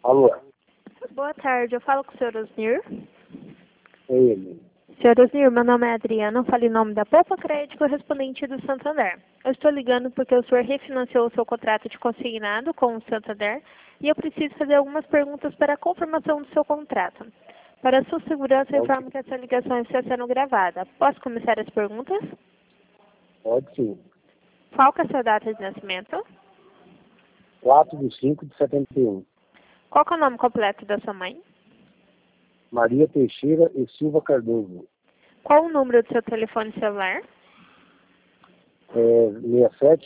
Alô? Boa tarde, eu falo com o senhor Osnir. É ele. Senhor Osnir, meu nome é Adriana, eu falo em nome da Poupa Crédito correspondente do Santander. Eu estou ligando porque o senhor refinanciou o seu contrato de consignado com o Santander e eu preciso fazer algumas perguntas para a confirmação do seu contrato. Para a sua segurança, eu informo que essa ligação está sendo gravada. Posso começar as perguntas? Pode sim. Qual que é a sua data de nascimento? 4/5/71. Qual que é o nome completo da sua mãe? Maria Teixeira e Silva Cardoso. Qual o número do seu telefone celular? 67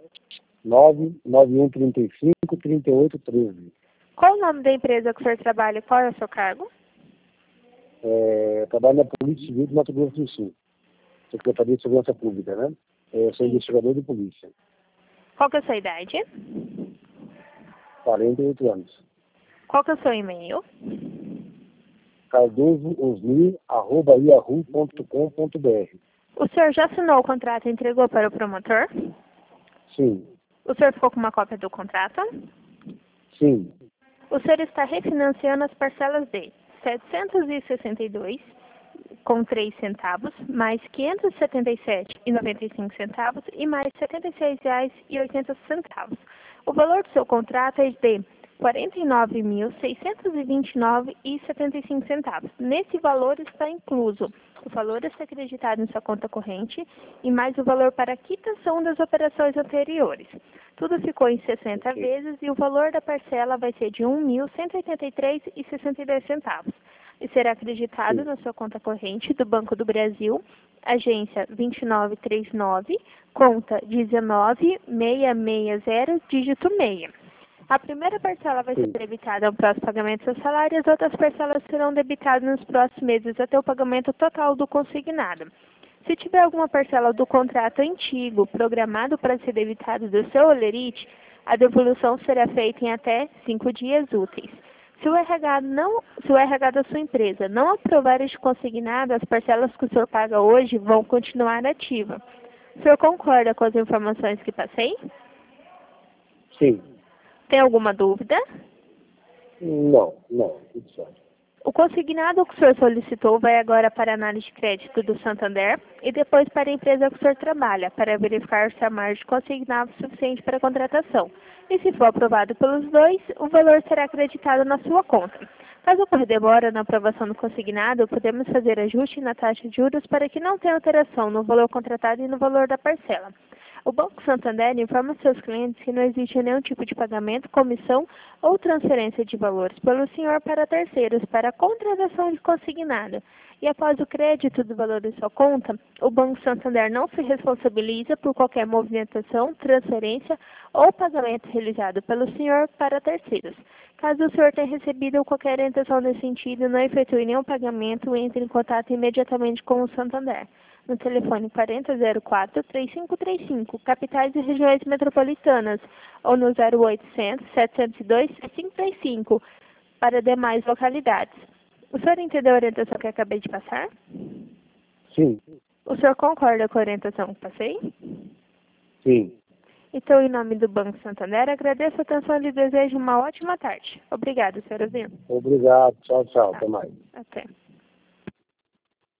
99135 3813. Qual o nome da empresa que o senhor trabalha e qual é o seu cargo? Trabalho na Polícia Civil do Mato Grosso do Sul. Secretaria de Segurança Pública, né? Sou investigador de polícia. Qual que é a sua idade? 48 anos. Qual que é o seu e-mail? cardosoosnir@yahoo.com.br. O senhor já assinou o contrato e entregou para o promotor? Sim. O senhor ficou com uma cópia do contrato? Sim. O senhor está refinanciando as parcelas de 762 com 3 centavos, mais 577,95 centavos e mais R$ 76,80. O valor do seu contrato é de R$ 49.629,75 centavos. Nesse valor está incluso o valor a ser acreditado em sua conta corrente e mais o valor para a quitação das operações anteriores. Tudo ficou em 60 vezes e o valor da parcela vai ser de R$ 1.183,62 centavos. E será acreditado na sua conta corrente do Banco do Brasil, agência 2939, conta 19660, dígito 6. A primeira parcela vai ser debitada ao próximo pagamento do seu salário e as outras parcelas serão debitadas nos próximos meses até o pagamento total do consignado. Se tiver alguma parcela do contrato antigo programado para ser debitado do seu holerite, a devolução será feita em até 5 dias úteis. Se o RH da sua empresa não aprovar este consignado, as parcelas que o senhor paga hoje vão continuar ativas. O senhor concorda com as informações que passei? Sim. Tem alguma dúvida? Não, tudo certo. O consignado que o senhor solicitou vai agora para a análise de crédito do Santander e depois para a empresa que o senhor trabalha, para verificar se a margem consignado é suficiente para a contratação. E se for aprovado pelos dois, o valor será acreditado na sua conta. Caso ocorra demora na aprovação do consignado, podemos fazer ajuste na taxa de juros para que não tenha alteração no valor contratado e no valor da parcela. O Banco Santander informa seus clientes que não existe nenhum tipo de pagamento, comissão ou transferência de valores pelo senhor para terceiros para a contratação de consignado. E após o crédito do valor de sua conta, o Banco Santander não se responsabiliza por qualquer movimentação, transferência ou pagamento realizado pelo senhor para terceiros. Caso o senhor tenha recebido qualquer orientação nesse sentido e não efetue nenhum pagamento, entre em contato imediatamente com o Santander no telefone 4004-3535, capitais e regiões metropolitanas, ou no 0800 702 535, para demais localidades. O senhor entendeu a orientação que eu acabei de passar? Sim. O senhor concorda com a orientação que passei? Sim. Então, em nome do Banco Santander, agradeço a atenção e lhe desejo uma ótima tarde. Obrigada, senhor Ozinho. Obrigado. Tchau, tchau. Até mais. Até.